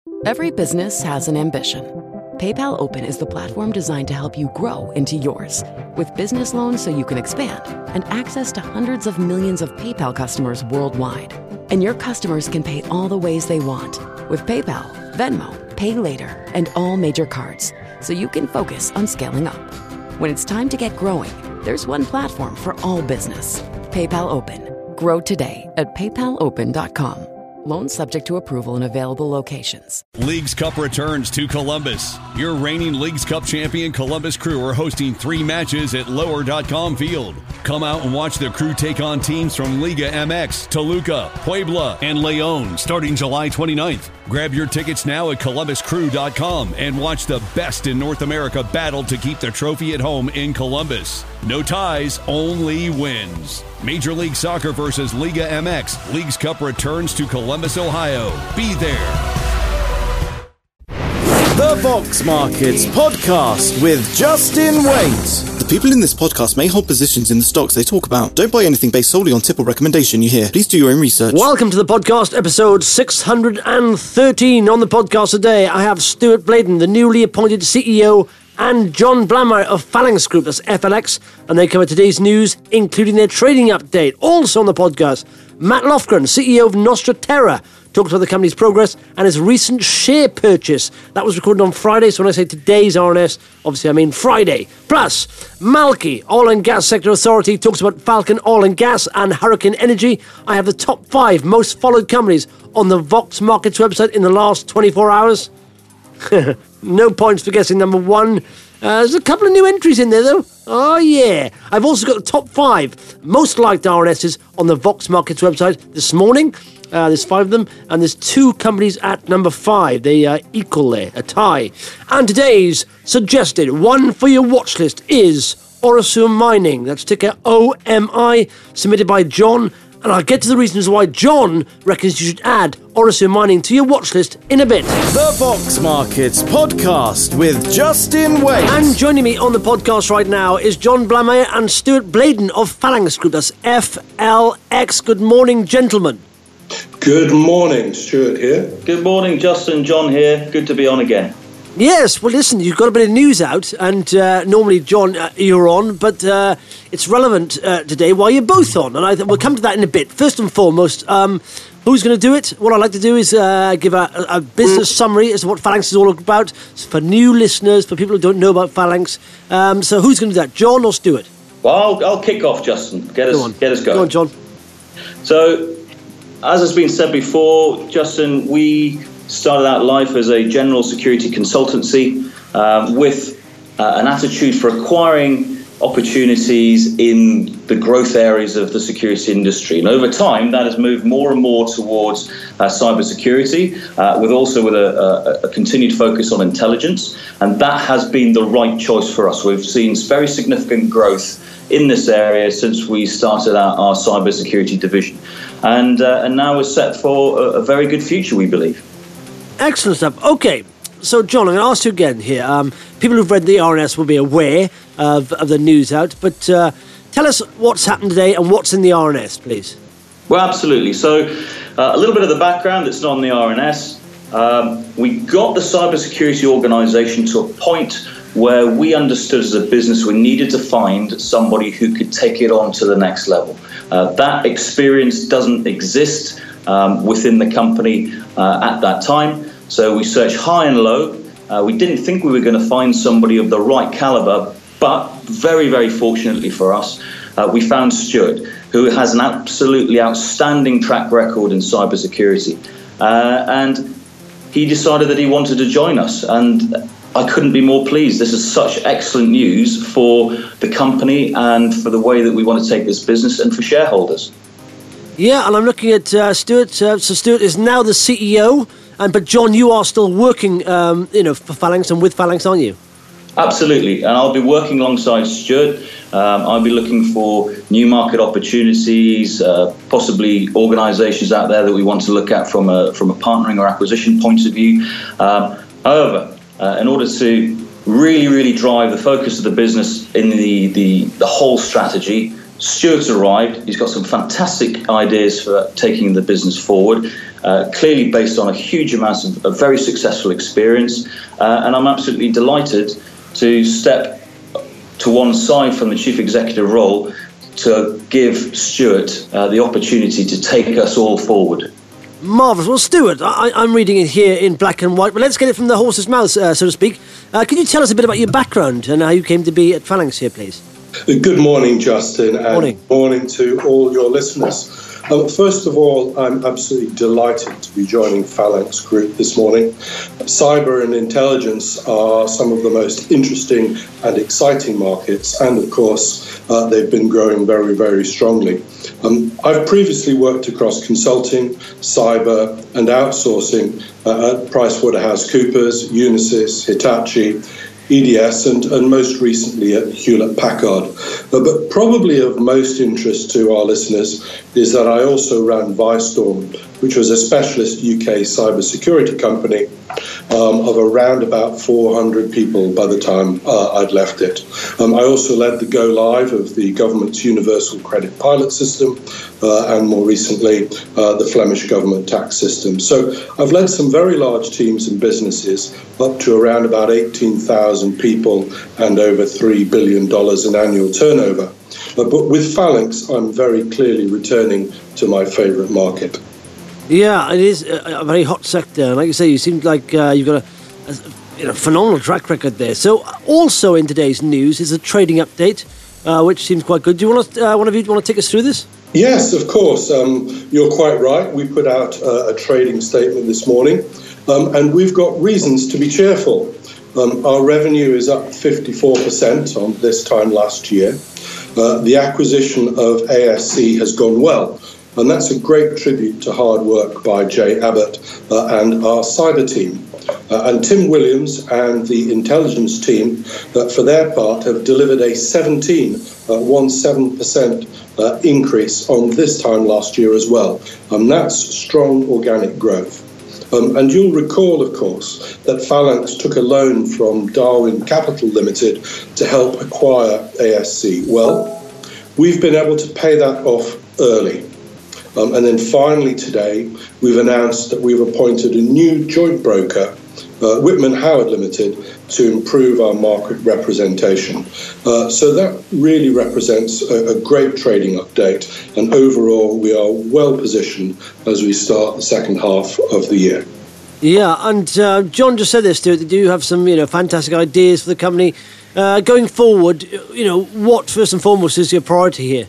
Every business has an ambition. PayPal Open is the platform designed to help you grow into yours. With business loans so you can expand and access to hundreds of millions of PayPal customers worldwide. And your customers can pay all the ways they want with PayPal, Venmo, Pay Later, and all major cards, so you can focus on scaling up. When it's time to get growing, there's one platform for all business. PayPal Open. Grow today at paypalopen.com. Loans subject to approval in available locations. Leagues Cup returns to Columbus. Your reigning Leagues Cup champion Columbus Crew are hosting 3 matches at Lower.com Field. Come out and watch the Crew take on teams from Liga MX, Toluca, Puebla, and León starting July 29th. Grab your tickets now at columbuscrew.com and watch the best in North America battle to keep the trophy at home in Columbus. No ties, only wins. Major League Soccer versus Liga MX. Leagues Cup returns to Columbus, Ohio. Be there. The Vox Markets Podcast with Justin Waite. The people in this podcast may hold positions in the stocks they talk about. Don't buy anything based solely on tip or recommendation you hear. Please do your own research. Welcome to the podcast, episode 613. On the podcast today, I have Stuart Bladen, the newly appointed CEO, and John Blamire of Phalanx Group, that's FLX, and they cover today's news, including their trading update. Also on the podcast, Matt Lofgren, CEO of Nostra Terra, talks about the company's progress and his recent share purchase. That was recorded on Friday, so when I say today's RNS, obviously I mean Friday. Plus, Malky, Oil and Gas Sector Authority, talks about Falcon Oil and Gas and Hurricane Energy. I have the top 5 most followed companies on the Vox Markets website in the last 24 hours. No points for guessing number 1. There's a couple of new entries in there, though. Oh, yeah. I've also got the top 5 most liked RNSs on the Vox Markets website this morning. There's 5 of them, and there's 2 companies at number 5. They equal there, a tie. And today's suggested one for your watch list is Orosur Mining. That's ticker OMI, submitted by John. And I'll get to the reasons why John reckons you should add Orosur Mining to your watch list in a bit. The Vox Markets Podcast with Justin Waite. And joining me on the podcast right now is John Blamire and Stuart Bladen of Phalanx Group. That's FLX. Good morning, gentlemen. Good morning, Stuart here. Good morning, Justin. John here. Good to be on again. Yes, well, listen, you've got a bit of news out, and normally, John, you're on, but it's relevant today while you're both on, and we'll come to that in a bit. First and foremost, who's going to do it? What I'd like to do is give a business summary as to what Phalanx is all about, for new listeners, for people who don't know about Phalanx. So who's going to do that, John or Stuart? Well, I'll kick off, Justin. Get us going. Go on, John. So, as has been said before, Justin, we started out life as a general security consultancy with an attitude for acquiring opportunities in the growth areas of the security industry. And over time, that has moved more and more towards cybersecurity, with a continued focus on intelligence. And that has been the right choice for us. We've seen very significant growth in this area since we started out our cybersecurity division. And now we're set for a very good future, we believe. Excellent stuff. Okay, so John, I'm going to ask you again here. People who've read the RNS will be aware of the news out, but tell us what's happened today and what's in the RNS, please. Well, absolutely. So a little bit of the background that's not on the RNS. We got the cybersecurity organisation to a point where we understood as a business we needed to find somebody who could take it on to the next level. That experience doesn't exist within the company at that time. So we searched high and low. We didn't think we were going to find somebody of the right caliber, but very, very fortunately for us, we found Stuart, who has an absolutely outstanding track record in cybersecurity. And he decided that he wanted to join us. And I couldn't be more pleased. This is such excellent news for the company and for the way that we want to take this business and for shareholders. Yeah, and I'm looking at Stuart. So Stuart is now the CEO. But John, you are still working, for Phalanx and with Phalanx, aren't you? Absolutely, and I'll be working alongside Stuart. I'll be looking for new market opportunities, possibly organisations out there that we want to look at from a partnering or acquisition point of view. However, in order to really drive the focus of the business in the whole strategy, Stuart's arrived. He's got some fantastic ideas for taking the business forward. clearly based on a huge amount of very successful experience. And I'm absolutely delighted to step to one side from the chief executive role to give Stuart the opportunity to take us all forward. Marvellous. Well, Stuart, I'm reading it here in black and white, but let's get it from the horse's mouth, so to speak. Can you tell us a bit about your background and how you came to be at Phalanx here, please? Good morning, Justin, and morning to all your listeners. First of all, I'm absolutely delighted to be joining Phalanx Group this morning. Cyber and intelligence are some of the most interesting and exciting markets, and of course, they've been growing very, very strongly. I've previously worked across consulting, cyber and outsourcing at PricewaterhouseCoopers, Unisys, Hitachi, EDS and most recently at Hewlett-Packard. But probably of most interest to our listeners is that I also ran Vistorm, which was a specialist UK cybersecurity company of around about 400 people by the time I'd left it. I also led the go-live of the government's Universal Credit Pilot System and more recently the Flemish government tax system. So I've led some very large teams and businesses up to around about 18,000 people and over $3 billion in annual turnover. But with Phalanx, I'm very clearly returning to my favourite market. Yeah, it is a very hot sector. And like you say, you seem like you've got a phenomenal track record there. So also in today's news is a trading update, which seems quite good. Do you want to, one of you want to take us through this? Yes, of course. You're quite right. We put out a trading statement this morning, and we've got reasons to be cheerful. Our revenue is up 54% on this time last year. The acquisition of ASC has gone well, and that's a great tribute to hard work by Jay Abbott and our cyber team. And Tim Williams and the intelligence team, for their part, have delivered a 17% increase on this time last year as well. And that's strong organic growth. And you'll recall, of course, that Phalanx took a loan from Darwin Capital Limited to help acquire ASC. Well, we've been able to pay that off early. And then finally today, we've announced that we've appointed a new joint broker, Whitman Howard Limited, to improve our market representation. So that really represents a great trading update. And overall, we are well positioned as we start the second half of the year. Yeah, and John just said this, Stuart, that you have some fantastic ideas for the company. Going forward, what first and foremost is your priority here?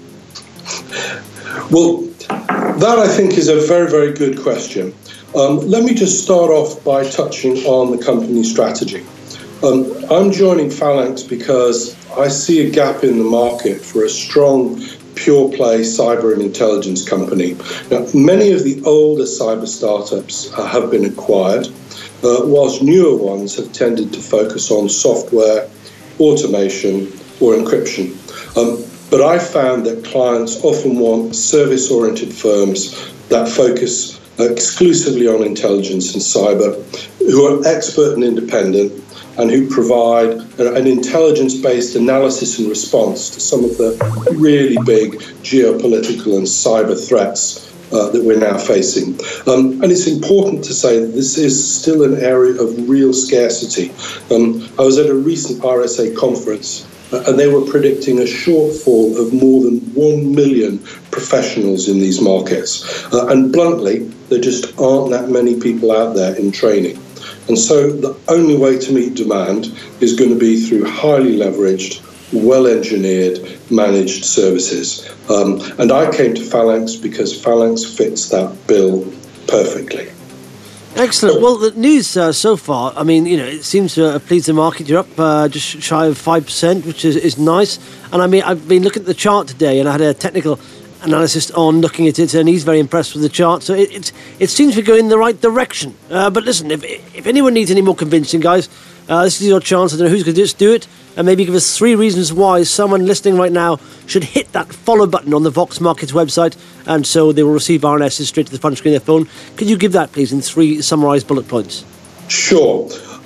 Well, that I think is a very, very good question. Let me just start off by touching on the company strategy. I'm joining Phalanx because I see a gap in the market for a strong, pure-play cyber and intelligence company. Now, many of the older cyber startups have been acquired, whilst newer ones have tended to focus on software, automation, or encryption. But I found that clients often want service-oriented firms that focus exclusively on intelligence and cyber, who are expert and independent, and who provide an intelligence-based analysis and response to some of the really big geopolitical and cyber threats that we're now facing. And it's important to say that this is still an area of real scarcity. I was at a recent RSA conference, and they were predicting a shortfall of more than 1 million professionals in these markets. And bluntly, there just aren't that many people out there in training. And so the only way to meet demand is going to be through highly leveraged, well-engineered, managed services. And I came to Phalanx because Phalanx fits that bill perfectly. Excellent. Well, the news so far, I mean, it seems to please the market. You're up just shy of 5%, which is nice. And I mean, I've been looking at the chart today, and I had a technical analyst on looking at it, and he's very impressed with the chart. So it seems to go in the right direction. But listen, if anyone needs any more convincing, guys, this is your chance. I don't know who's going to do it. And maybe give us 3 reasons why someone listening right now should hit that follow button on the Vox Markets website, and so they will receive RNSs straight to the front screen of their phone. Could you give that, please, in 3 summarised bullet points? Sure.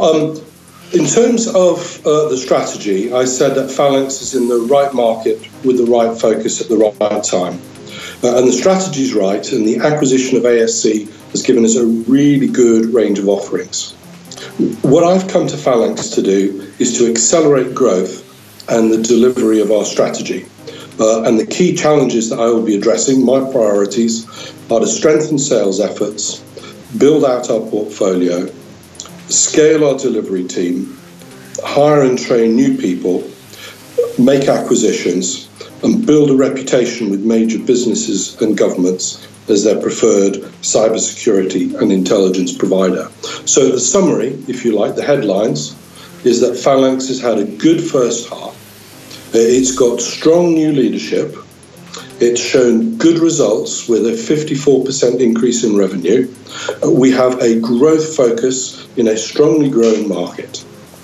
In terms of the strategy, I said that Phalanx is in the right market with the right focus at the right time. And the strategy's right, and the acquisition of ASC has given us a really good range of offerings. What I've come to Phalanx to do is to accelerate growth and the delivery of our strategy. And the key challenges that I will be addressing, my priorities, are to strengthen sales efforts, build out our portfolio, scale our delivery team, hire and train new people, make acquisitions, and build a reputation with major businesses and governments as their preferred cybersecurity and intelligence provider. So the summary, if you like, the headlines, is that Phalanx has had a good first half. It's got strong new leadership. It's shown good results with a 54% increase in revenue. We have a growth focus in a strongly growing market.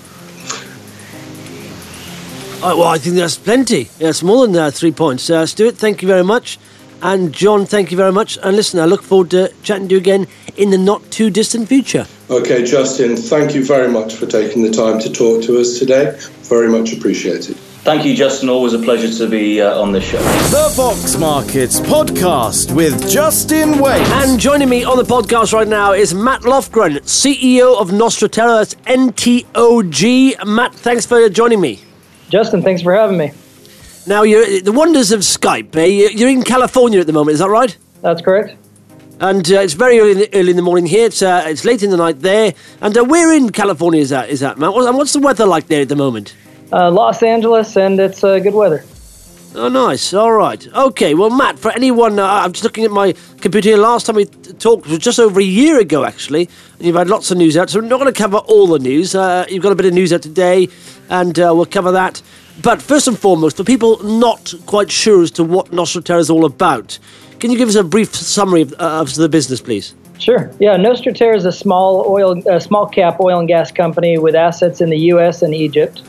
Well, I think that's plenty. That's more than 3 points. Stuart, thank you very much. And John, thank you very much. And listen, I look forward to chatting to you again in the not too distant future. Okay, Justin, thank you very much for taking the time to talk to us today. Very much appreciated. Thank you, Justin. Always a pleasure to be on this show. The Vox Markets Podcast with Justin Wade. And joining me on the podcast right now is Matt Lofgren, CEO of Nostraterra. That's NTOG. Matt, thanks for joining me. Justin, thanks for having me. Now, you're the wonders of Skype. You're in California at the moment, is that right? That's correct. And it's very early in the morning here. It's late in the night there. And where in California is that, Matt? What's the weather like there at the moment? Los Angeles, and it's good weather. Oh, nice. All right. Okay, well, Matt, for anyone, I'm just looking at my computer here. Last time we talked was just over a year ago, actually. And you've had lots of news out, so we're not going to cover all the news. You've got a bit of news out today, and we'll cover that. But first and foremost, for people not quite sure as to what Nostraterra is all about, can you give us a brief summary of the business, please? Sure. Yeah, Nostraterra is a small cap oil and gas company with assets in the U.S. and Egypt.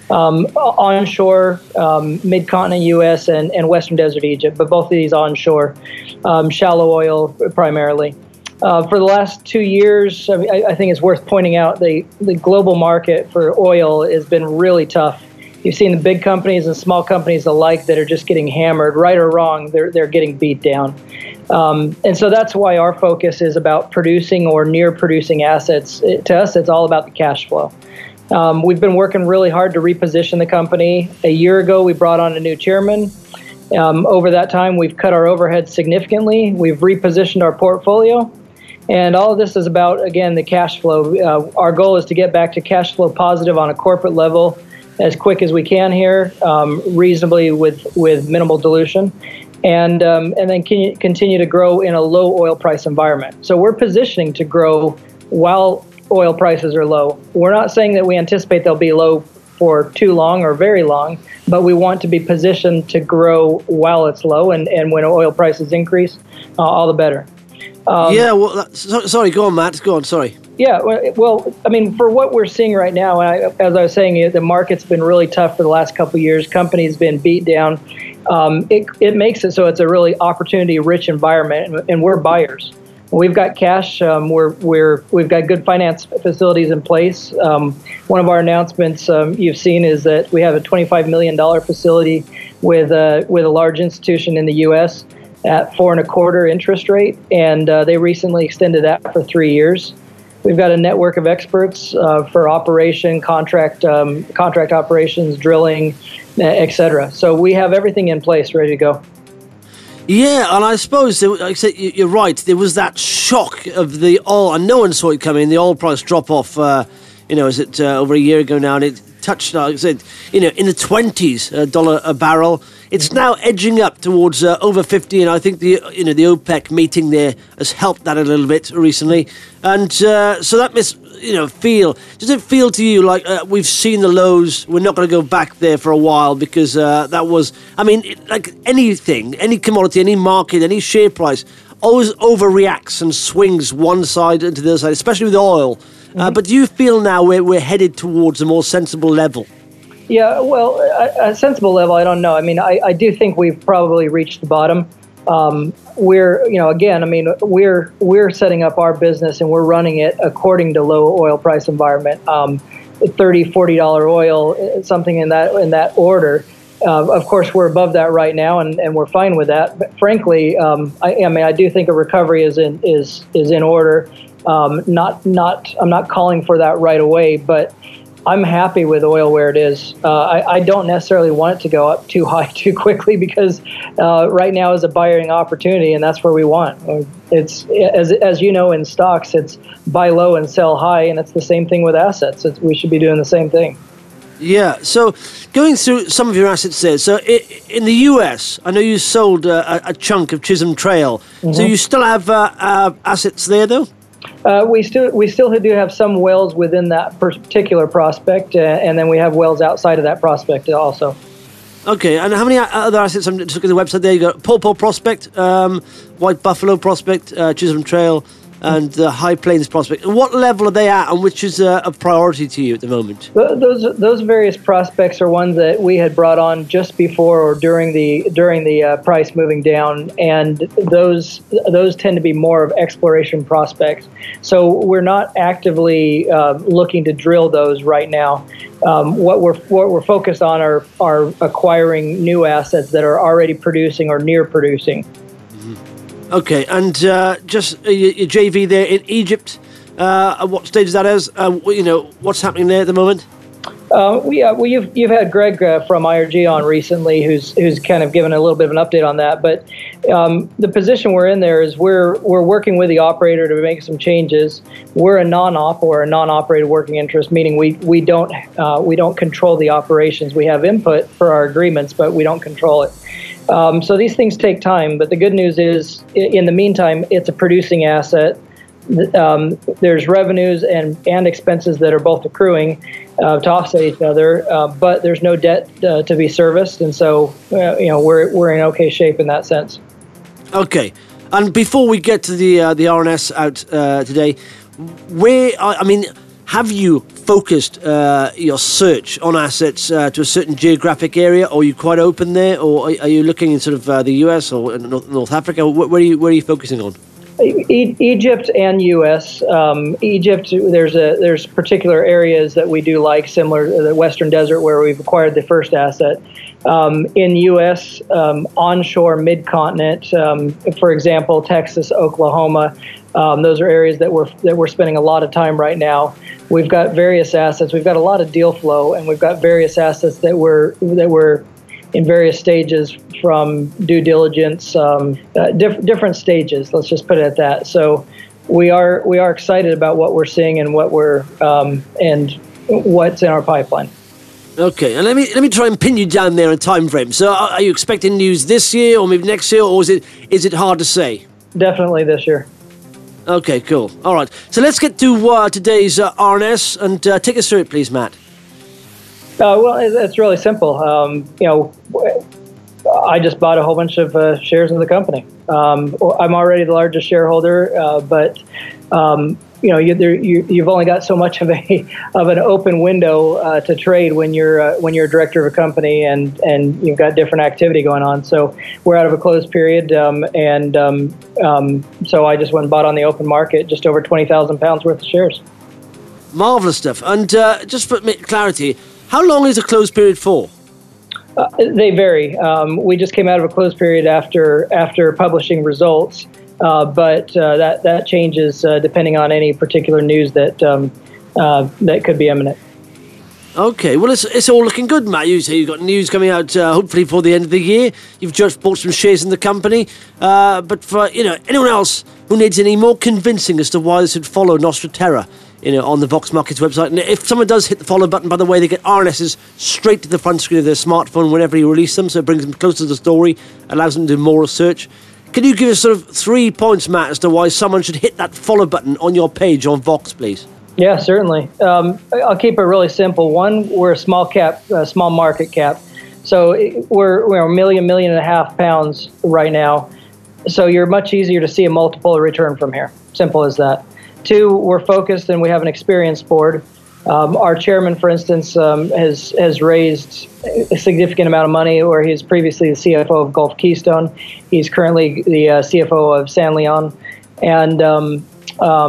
Onshore, mid-continent U.S. and Western Desert Egypt, but both of these onshore, shallow oil primarily. For the last 2 years, I think it's worth pointing out the global market for oil has been really tough. You've seen the big companies and small companies alike that are just getting hammered, right or wrong, they're getting beat down. And so that's why our focus is about producing or near producing assets. To us, it's all about the cash flow. We've been working really hard to reposition the company. A year ago, we brought on a new chairman. Over that time, we've cut our overhead significantly. We've repositioned our portfolio. And all of this is about, again, the cash flow. Our goal is to get back to cash flow positive on a corporate level as quick as we can here, reasonably with minimal dilution, and then continue to grow in a low oil price environment. So we're positioning to grow while oil prices are low. We're not saying that we anticipate they'll be low for too long or very long, but we want to be positioned to grow while it's low, and when oil prices increase, all the better. Sorry, go on, Matt. Go on, sorry. Yeah, well, I mean, for what we're seeing right now, as I was saying, the market's been really tough for the last couple of years. Companies been beat down. It makes it so it's a really opportunity-rich environment, and we're buyers. We've got cash. We've got good finance facilities in place. One of our announcements you've seen is that we have a $25 million facility with a large institution in the U.S. at 4.25% interest rate, and they recently extended that for 3 years. We've got a network of experts for contract operations, drilling, etc. So we have everything in place, ready to go. Yeah, and I suppose, like I said, you're right. There was that shock of the oil, and no one saw it coming. The oil price drop off, over a year ago now, and it touched, like I said, in the 20s, dollar a barrel. It's now edging up towards over 50, and I think the OPEC meeting there has helped that a little bit recently. And so that does it feel to you like we've seen the lows, we're not going to go back there for a while, because that was, like anything, any commodity, any market, any share price always overreacts and swings one side into the other side, especially with oil. But do you feel now we're headed towards a more sensible level? Yeah, well, a sensible level, I don't know. I mean, I do think we've probably reached the bottom. We're setting up our business and we're running it according to low oil price environment. $30, $40 oil, something in that order. Of course, we're above that right now, and we're fine with that. But frankly, I do think a recovery is in order. I'm not calling for that right away, but I'm happy with oil where it is. I don't necessarily want it to go up too high too quickly, because right now is a buying opportunity, and that's where we want. It's as you know, in stocks, it's buy low and sell high, and it's the same thing with assets. We should be doing the same thing. Yeah, so going through some of your assets there. So in the US, I know you sold a chunk of Chisholm Trail. Mm-hmm. So you still have assets there, though? We still do have some wells within that particular prospect, and then we have wells outside of that prospect also. Okay, and how many other assets? I'm just looking at the website there. You got Paw Paw Prospect, White Buffalo Prospect, Chisholm Trail, and the High Plains Prospect. What level are they at, and which is a priority to you at the moment? Those various prospects are ones that we had brought on just before or during the price moving down, and those tend to be more of exploration prospects. So we're not actively looking to drill those right now. What we're focused on are acquiring new assets that are already producing or near producing. Okay, and just your JV there in Egypt, at what stage is that as? What's happening there at the moment? You've had Greg from IRG on recently, who's kind of given a little bit of an update on that. But the position we're in there is we're working with the operator to make some changes. We're a non-op or a non-operated working interest, meaning we don't control the operations. We have input for our agreements, but we don't control it. So these things take time, but the good news is, in the meantime, it's a producing asset. There's revenues and expenses that are both accruing to offset each other, but there's no debt to be serviced, and so we're in okay shape in that sense. Okay, and before we get to the RNS out today, have you focused your search on assets to a certain geographic area, or are you quite open there, or are you looking in sort of the US or North Africa? Where are you focusing on? Egypt and U.S. Egypt, there's particular areas that we do like, similar to the Western Desert where we've acquired the first asset. In U.S., onshore mid-continent, for example, Texas, Oklahoma, those are areas that we're spending a lot of time right now. We've got various assets. We've got a lot of deal flow, and we've got various assets that we're in various stages from due diligence, different stages. Let's just put it at that. So we are excited about what we're seeing and and what's in our pipeline. Okay, and let me try and pin you down there in time frame. So are you expecting news this year or maybe next year, or is it hard to say? Definitely this year. Okay, cool. All right. So let's get to today's RNS and take us through it, please, Matt. Well, it's really simple. I just bought a whole bunch of shares in the company. I'm already the largest shareholder, but you've only got so much of an open window to trade when you're a director of a company and you've got different activity going on. So we're out of a closed period, so I just went and bought on the open market just over £20,000 worth of shares. Marvelous stuff. And just for clarity, how long is a closed period for? They vary. We just came out of a closed period after publishing results, but that changes depending on any particular news that could be imminent. Okay, well, it's all looking good, Matt. You say you've got news coming out hopefully before the end of the year. You've just bought some shares in the company, but for anyone else who needs any more convincing as to why they should follow Nostra Terra, on the Vox Markets website. And if someone does hit the follow button, by the way, they get RNSs straight to the front screen of their smartphone whenever you release them, so it brings them closer to the story, allows them to do more research. Can you give us sort of 3 points, Matt, as to why someone should hit that follow button on your page on Vox, please? Yeah, certainly. I'll keep it really simple. One, we're a small market cap. So we're $1 million, £1.5 million right now. So you're much easier to see a multiple of return from here. Simple as that. 2, we're focused and we have an experienced board. Our chairman, for instance, has raised a significant amount of money, where he's previously the CFO of Gulf Keystone. He's currently the CFO of San Leon. And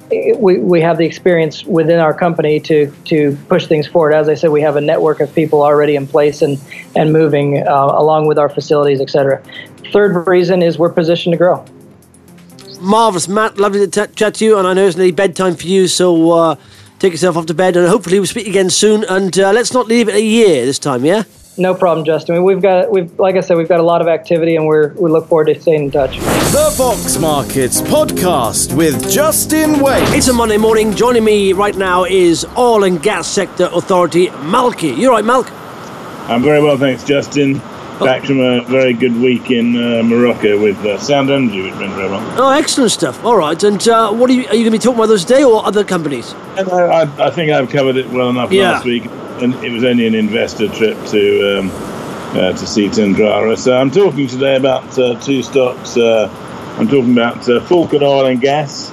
we have the experience within our company to push things forward. As I said, we have a network of people already in place and moving along with our facilities, et cetera. Third reason is we're positioned to grow. Marvellous, Matt. Lovely to chat to you, and I know it's nearly bedtime for you, so take yourself off to bed, and hopefully we'll speak again soon. And let's not leave it a year this time, yeah? No problem, Justin. Like I said, we've got a lot of activity, and we look forward to staying in touch. The Box Markets Podcast with Justin Waite. It's a Monday morning. Joining me right now is Oil and Gas Sector Authority, Malky. You all right, Malk? I'm very well, thanks, Justin. Back from a very good week in Morocco with Sound Energy, which went very well. Oh, excellent stuff. All right. And what are you going to be talking about those today, or other companies? I think I've covered it well enough last week. And it was only an investor trip to see Tendrara. So I'm talking today about two stocks. I'm talking about Falcon Oil and Gas,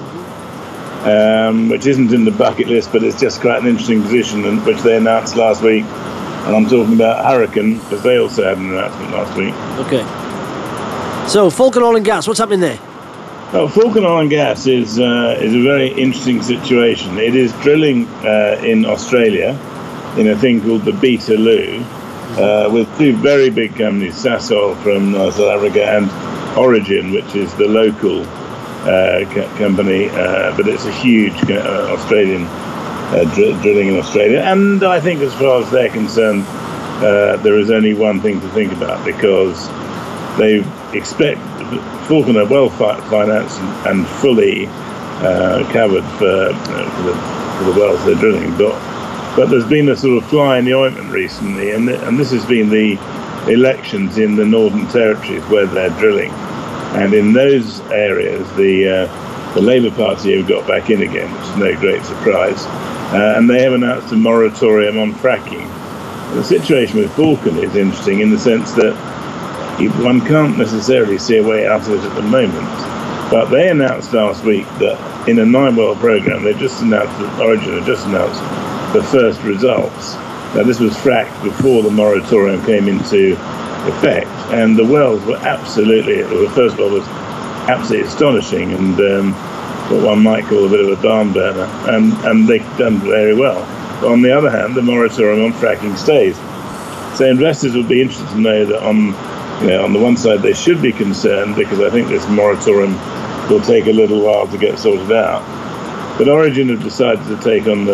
which isn't in the bucket list, but it's just quite an interesting position, which they announced last week. And I'm talking about Hurricane, because they also had an announcement last week. Okay. So Falcon Oil and Gas, what's happening there? Well, Falcon Oil and Gas is a very interesting situation. It is drilling in Australia, in a thing called the Beetaloo, with two very big companies, Sasol from South Africa and Origin, which is the local company, but it's a huge Australian drilling in Australia. And I think as far as they're concerned, there is only one thing to think about, because they expect Falcon are well financed and fully covered for the wells they're drilling. But there's been a sort of fly in the ointment recently, and this has been the elections in the Northern Territories where they're drilling. And in those areas, the Labour Party have got back in again, which is no great surprise. And they have announced a moratorium on fracking. The situation with Falcon is interesting in the sense that one can't necessarily see a way out of it at the moment. But they announced last week that in a 9-well programme, they just announced that Origin had just announced the first results. Now, this was fracked before the moratorium came into effect, and the wells were the first well was absolutely astonishing, and what one might call a bit of a barn burner, and they've done very well. But on the other hand, the moratorium on fracking stays. So investors would be interested to know that on the one side they should be concerned, because I think this moratorium will take a little while to get sorted out. But Origin have decided to take up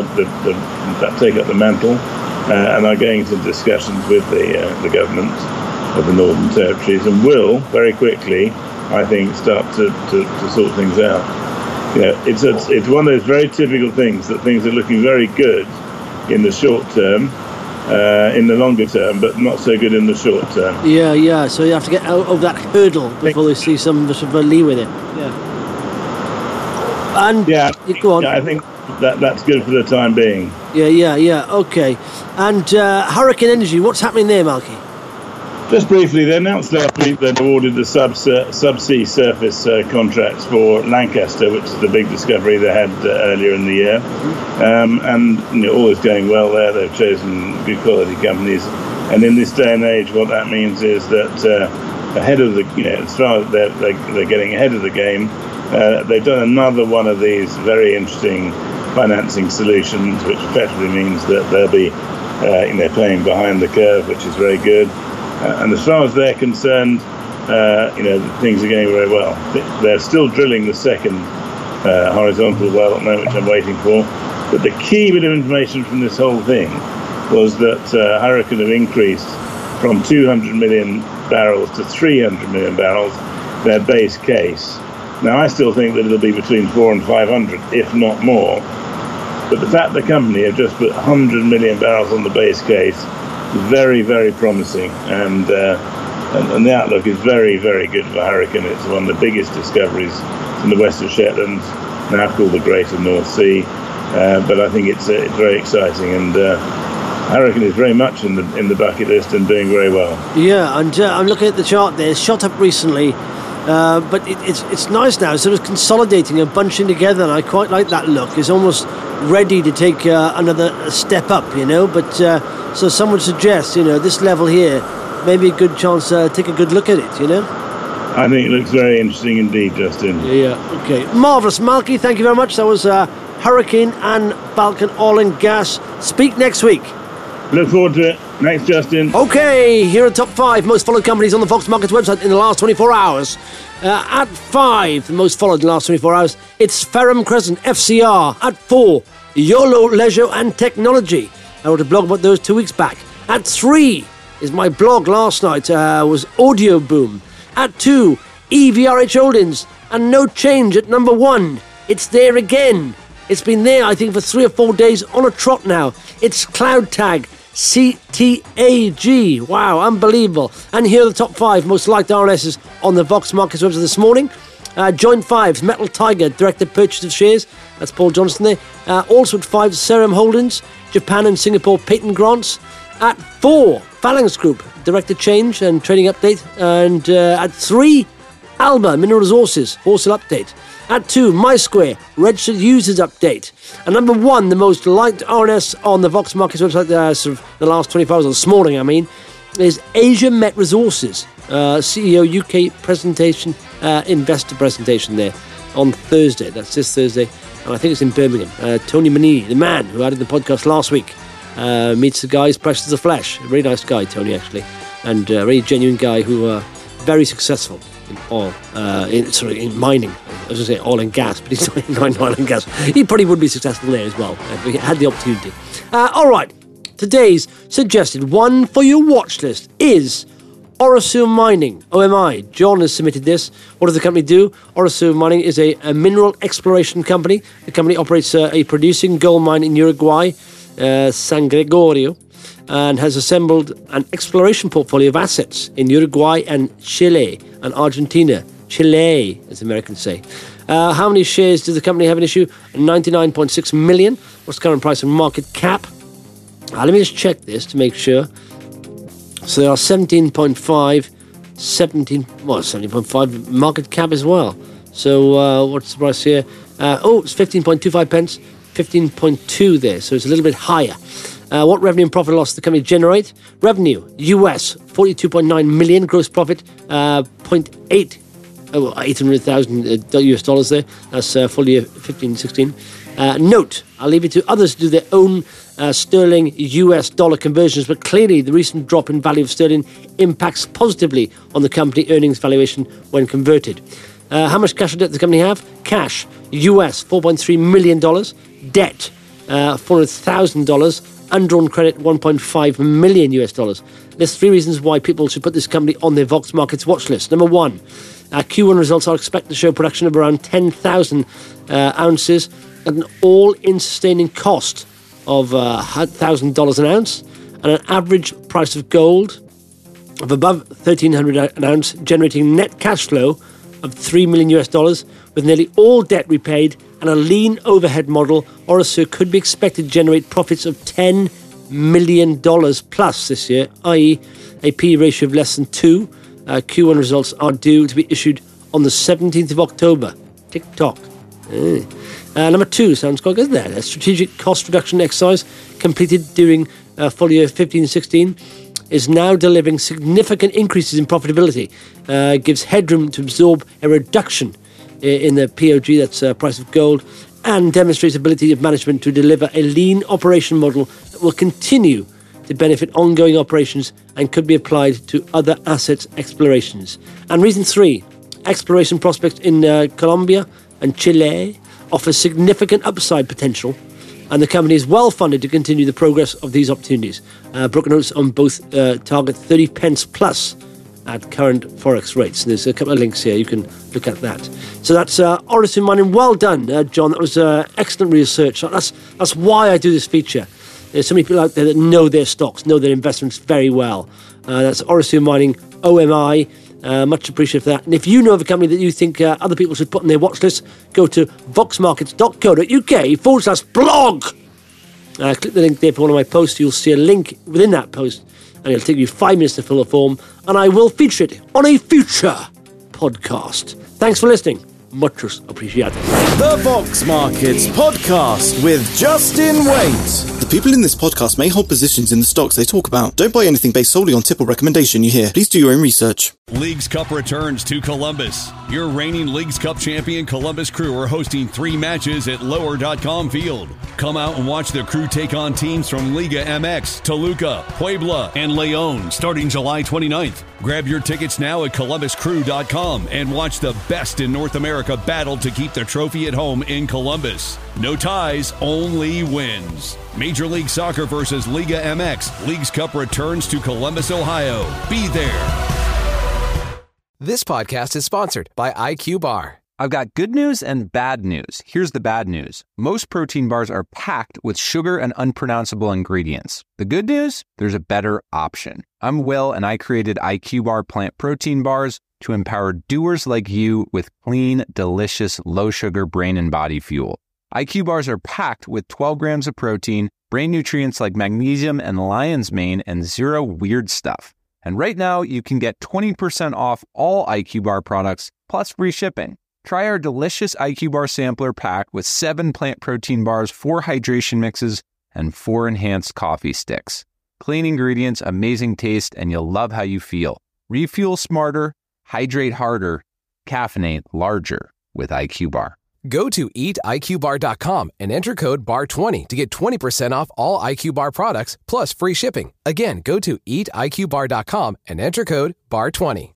the mantle, and are going into discussions with the government of the Northern Territories, and will very quickly, I think, start to sort things out. It's one of those very typical things that things are looking very good in the short term, in the longer term, but not so good in the short term. Yeah. So you have to get out of that hurdle before they see some sort of leeway there. Yeah. And go on. Yeah, I think that's good for the time being. Yeah. Okay. And Hurricane Energy, what's happening there, Malky? Just briefly, they announced last week they'd awarded the subsea surface contracts for Lancaster, which is the big discovery they had earlier in the year. And all is going well there. They've chosen good quality companies. And in this day and age, what that means is that ahead of as far as they're getting ahead of the game, they've done another one of these very interesting financing solutions, which effectively means that they'll be playing behind the curve, which is very good. And as far as they're concerned, things are going very well. They're still drilling the second horizontal well at the moment, which I'm waiting for. But the key bit of information from this whole thing was that Hurricane have increased from 200 million barrels to 300 million barrels, their base case. Now, I still think that it'll be between 400 and 500, if not more. But the fact the company have just put 100 million barrels on the base case is very, very promising. And the outlook is very, very good for Hurricane. It's one of the biggest discoveries in the west of Shetland, now called the Greater North Sea. But I think it's very exciting, and Hurricane is very much in the bucket list and doing very well. Yeah, and I'm looking at the chart there. It's shot up recently, but it's nice now. It's sort of consolidating and bunching together, and I quite like that look. It's almost ready to take another step up, But so some would suggest, this level here, maybe a good chance to take a good look at it, I think it looks very interesting indeed, Justin. Yeah, okay. Marvellous. Malky, thank you very much. That was Hurricane and Falcon Oil and Gas. Speak next week. Look forward to it. Thanks, Justin. Okay, here are the top 5 most followed companies on the Fox Markets website in the last 24 hours. At 5, the most followed in the last 24 hours, it's Ferrum Crescent, FCR. At 4, YOLO Leisure and Technology. I wrote a blog about those 2 weeks back. At 3 is my blog last night, was Audio Boom. At 2, EVRH Holdings. And no change at number 1. It's there again. It's been there, I think, for 3 or 4 days on a trot now. It's CloudTag, CTAG. Wow, unbelievable. And here are the top 5 most liked RNSs on the Vox Markets website this morning. Joint 5's Metal Tiger, directed purchase of shares. That's Paul Johnson there. Also at 5, Serum Holdings, Japan and Singapore patent grants. At 4, Phalanx Group, directed change and trading update. And at 3, Alba Mineral Resources, wholesale update. At 2, MySquare, registered users update. And number 1, the most liked RNS on the Vox Markets website, sort of the last 24 hours, or this morning, I mean, is Asia Met Resources, CEO UK presentation, investor presentation there on Thursday. That's this Thursday, and I think it's in Birmingham. Tony Manini, the man who added the podcast last week, meets the guy who's precious as a flesh. A very nice guy, Tony, actually, and a very genuine guy who very successful in oil, in mining. I was going to say oil and gas, but he's not in oil and gas. He probably would be successful there as well if he had the opportunity. All right, today's suggested one for your watch list is Orosur Mining, OMI. John has submitted this. What does the company do? Orosur Mining is a mineral exploration company. The company operates a producing gold mine in Uruguay, San Gregorio, and has assembled an exploration portfolio of assets in Uruguay and Chile and Argentina. Chile, as Americans say. How many shares does the company have in issue? 99.6 million. What's the current price and market cap? Let me just check this to make sure. So there are 17.5 market cap as well. So what's the price here? It's 15.25 pence, 15.2 there. So it's a little bit higher. What revenue and profit loss does the company generate? Revenue, US, 42.9 million. Gross profit, 800,000 US dollars there. That's full year 15-16. Note, I'll leave it to others to do their own sterling US dollar conversions, but clearly the recent drop in value of sterling impacts positively on the company earnings valuation when converted. How much cash or debt does the company have? Cash, US, $4.3 million. Debt, $400,000. Undrawn credit, $1.5 million US dollars. There's 3 reasons why people should put this company on their Vox Markets watch list. Number 1, Q1 results are expected to show production of around 10,000 ounces at an all-in sustaining cost of $1,000 an ounce and an average price of gold of above $1,300 an ounce, generating net cash flow of $3 million US dollars. With nearly all debt repaid and a lean overhead model, Orosur could be expected to generate profits of $10 million plus this year, i.e. a P ratio of less than 2. Q1 results are due to be issued on the 17th of October. Tick-tock. Number 2, sounds quite good there. A strategic cost reduction exercise completed during full year 15-16 is now delivering significant increases in profitability. Gives headroom to absorb a reduction in the POG, that's price of gold, and demonstrates ability of management to deliver a lean operation model that will continue to benefit ongoing operations and could be applied to other assets explorations. And reason 3, exploration prospects in Colombia and Chile offer significant upside potential, and the company is well funded to continue the progress of these opportunities. Broker notes on both target 30 pence plus at current forex rates. And there's a couple of links here, you can look at that. So that's Orosur Mining. Well done, John. That was excellent research. That's why I do this feature. There's so many people out there that know their stocks, know their investments very well. That's Orosur Mining, OMI. Much appreciated for that. And if you know of a company that you think other people should put on their watch list, go to voxmarkets.co.uk/blog. Click the link there for one of my posts. You'll see a link within that post, and it'll take you 5 minutes to fill the form, and I will feature it on a future podcast. Thanks for listening. Much appreciated. The Vox Markets Podcast with Justin Waite. People in this podcast may hold positions in the stocks they talk about. Don't buy anything based solely on tip or recommendation you hear. Please do your own research. Leagues Cup returns to Columbus. Your reigning Leagues Cup champion Columbus Crew are hosting 3 matches at Lower.com Field. Come out and watch the Crew take on teams from Liga MX, Toluca, Puebla, and León starting July 29th. Grab your tickets now at ColumbusCrew.com and watch the best in North America battle to keep the trophy at home in Columbus. No ties, only wins. Major League Soccer versus Liga MX. Leagues Cup returns to Columbus, Ohio. Be there. This podcast is sponsored by IQ Bar. I've got good news and bad news. Here's the bad news. Most protein bars are packed with sugar and unpronounceable ingredients. The good news? There's a better option. I'm Will, and I created IQ Bar plant protein bars to empower doers like you with clean, delicious, low-sugar brain and body fuel. IQ Bars are packed with 12 grams of protein, brain nutrients like magnesium and lion's mane, and zero weird stuff. And right now, you can get 20% off all IQ Bar products, plus free shipping. Try our delicious IQ Bar sampler pack with 7 plant protein bars, 4 hydration mixes, and 4 enhanced coffee sticks. Clean ingredients, amazing taste, and you'll love how you feel. Refuel smarter, hydrate harder, caffeinate larger with IQ Bar. Go to eatiqbar.com and enter code BAR20 to get 20% off all IQ Bar products, plus free shipping. Again, go to eatiqbar.com and enter code BAR20.